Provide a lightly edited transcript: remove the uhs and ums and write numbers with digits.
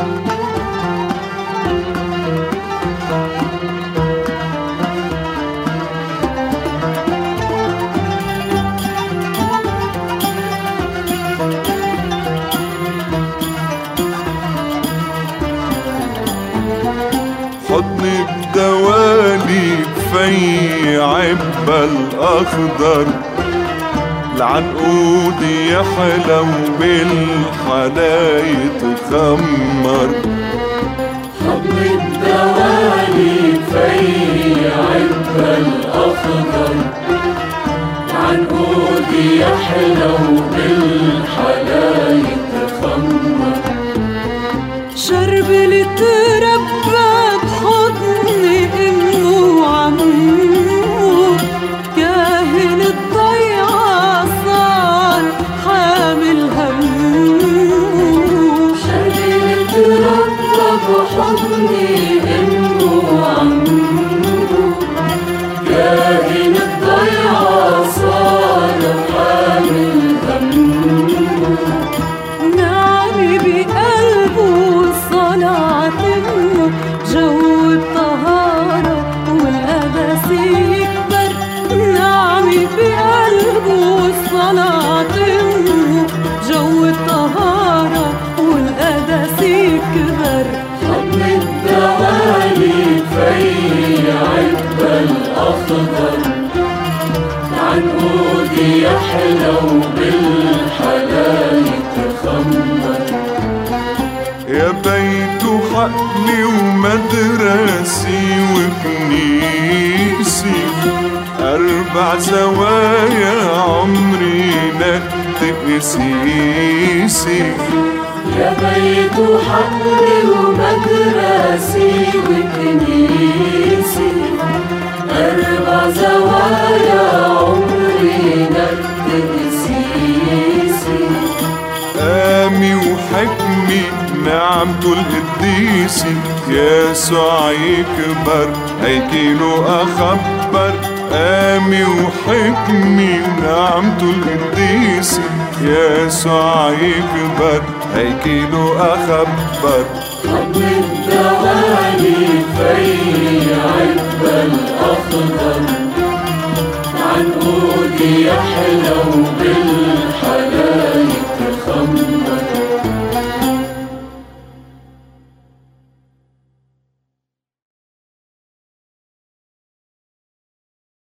حضن الدوالي في عب الأخضر، العنقود يحلو بالحلا يتخمر. حضن الدوالي في عب الأخضر، العنقود يحلو بالحلا يتخمر. شرب لتربى بحضن امه وعمه، كاهن الضيعة صار حامل همه. شرب لتربى بحضن امه وعمه، كاهن الضيعة صار حامل همه. نعمي بقلبه صلاة امه، جو الطهارة والقدس يكبر. نعمي بقلبه صلاة امه، جو الطهارة والقدس يكبر. حضن الدوالي في عب الأخضر، العنقود يحلو بالحلا يتخمر. يا بيت حقلي ومدرسي وكنيسي، 4 زوايا عمري لك تقسيسي. يا بيت حقلي ومدرسي وكنيسي، 4 زوايا عمري لك تقسيسي. قامي وحكمي نعمته القديسي، يسوع يكبر هيكيله أخبر. قامي وحكمي نعمته القديسي، يسوع يكبر هيكيله أخبر. حضن الدوالي في عب الأخضر، العنقود يحلو بالحلا